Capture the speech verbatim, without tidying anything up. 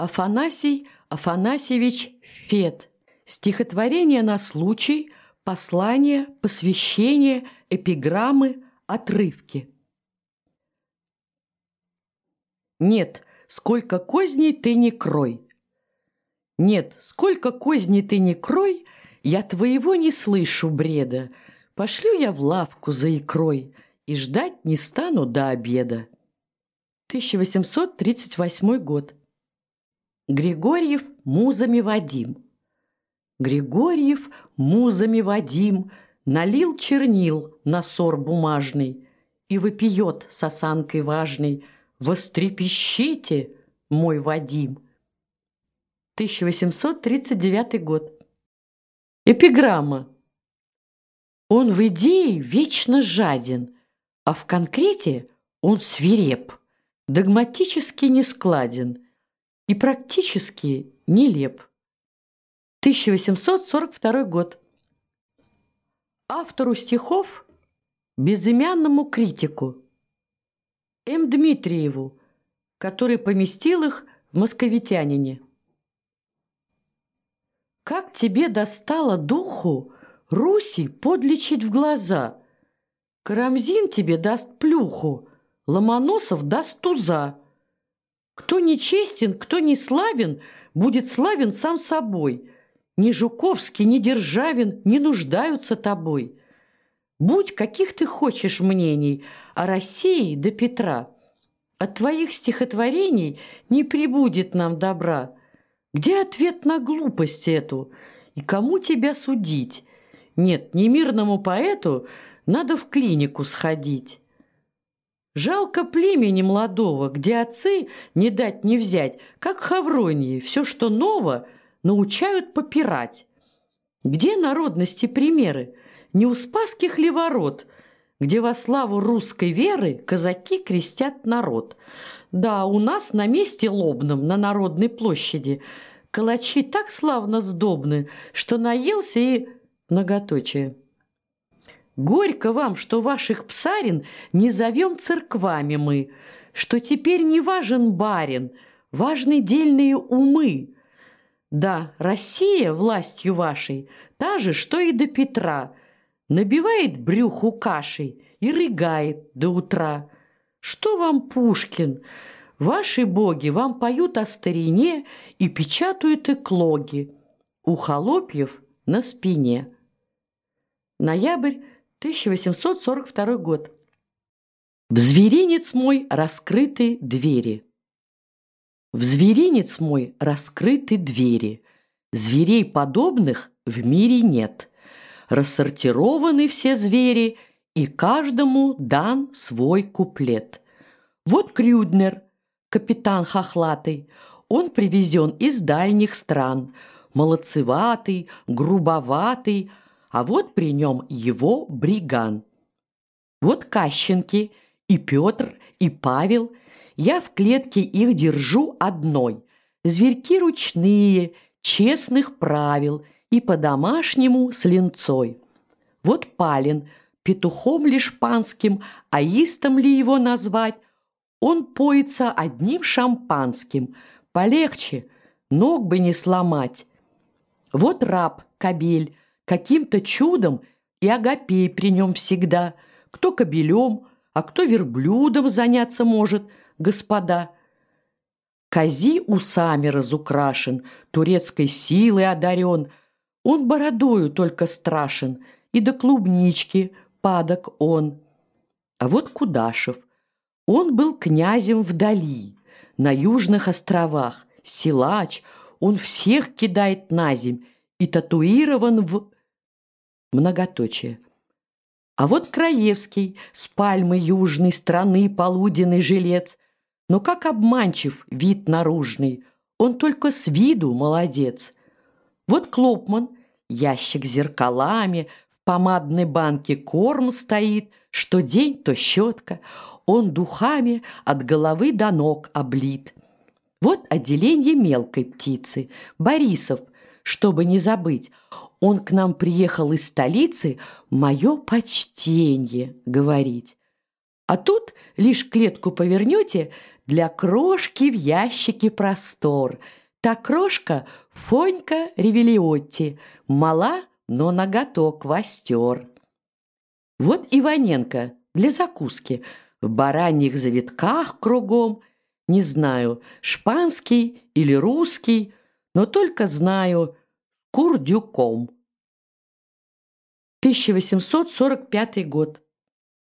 Афанасий Афанасьевич Фет. Стихотворение на случай, послания, посвящения, эпиграммы, отрывки. Нет, сколько козней ты не крой. Нет, сколько козней ты не крой, я твоего не слышу бреда. Пошлю я в лавку за икрой и ждать не стану до обеда. тысяча восемьсот тридцать восьмой год. Григорьев музами Вадим. Григорьев музами Вадим налил чернил на сор бумажный и вопиет с осанкой важной: вострепещите, мой Вадим. тысяча восемьсот тридцать девятый год. Эпиграмма. Он в идее вечно жаден, а в конкрете он свиреп, догматически нескладен и практически нелеп. тысяча восемьсот сорок второй год. Автору стихов, безымянному критику, М. Дмитриеву, который поместил их в «Московитянине». Как тебе достало духу Руси подлечить в глаза? Карамзин тебе даст плюху, Ломоносов даст туза. Кто нечестен, кто не славен, будет славен сам собой. Ни Жуковский, ни Державин не нуждаются тобой. Будь каких ты хочешь мнений о России до Петра, от твоих стихотворений не прибудет нам добра. Где ответ на глупость эту? И кому тебя судить? Нет, немирному поэту надо в клинику сходить. Жалко племени молодого, где отцы не дать не взять, как Хавроньи, все, что ново, научают попирать. Где народности примеры? Не у Спасских ли ворот, где во славу русской веры казаки крестят народ? Да, у нас на месте лобном, на Народной площади, калачи так славно сдобны, что наелся и многоточие. Горько вам, что ваших псарин не зовем церквами мы, что теперь не важен барин, важны дельные умы. Да, Россия властью вашей та же, что и до Петра, набивает брюху кашей и рыгает до утра. Что вам Пушкин? Ваши боги вам поют о старине и печатают эклоги у холопьев на спине. Ноябрь тысяча восемьсот сорок второй год. В зверинец мой раскрыты двери. В зверинец мой раскрыты двери. Зверей подобных в мире нет. Рассортированы все звери, и каждому дан свой куплет. Вот Крюднер, капитан хохлатый, он привезен из дальних стран, молодцеватый, грубоватый, а вот при нем его бриган. Вот Кащенки, и Петр, и Павел, я в клетке их держу одной. Зверьки ручные, честных правил, и по-домашнему с линцой. Вот Палин, петухом лишь панским, аистом ли его назвать, он поется одним шампанским, полегче, ног бы не сломать. Вот раб Кобель, каким-то чудом и Агапей при нем всегда, кто кобелем, а кто верблюдом заняться может, господа. Кози усами разукрашен, турецкой силой одарен, он бородою только страшен, и до клубнички падок он. А вот Кудашев, он был князем вдали, на южных островах, силач, он всех кидает на земь и татуирован в многоточие. А вот Краевский, с пальмы южной страны полуденный жилец, но как обманчив вид наружный, он только с виду молодец. Вот Клопман, ящик с зеркалами, в помадной банке корм стоит, что день, то щетка, он духами от головы до ног облит. Вот отделение мелкой птицы, Борисов, чтобы не забыть, он к нам приехал из столицы мое почтенье говорить. А тут лишь клетку повернете, для крошки в ящике простор. Та крошка Фонька Ревелиотти, мала, но наготок востер. Вот Иваненко для закуски, в бараньих завитках кругом. Не знаю, шпанский или русский, но только знаю курдюком. тысяча восемьсот сорок пятый год.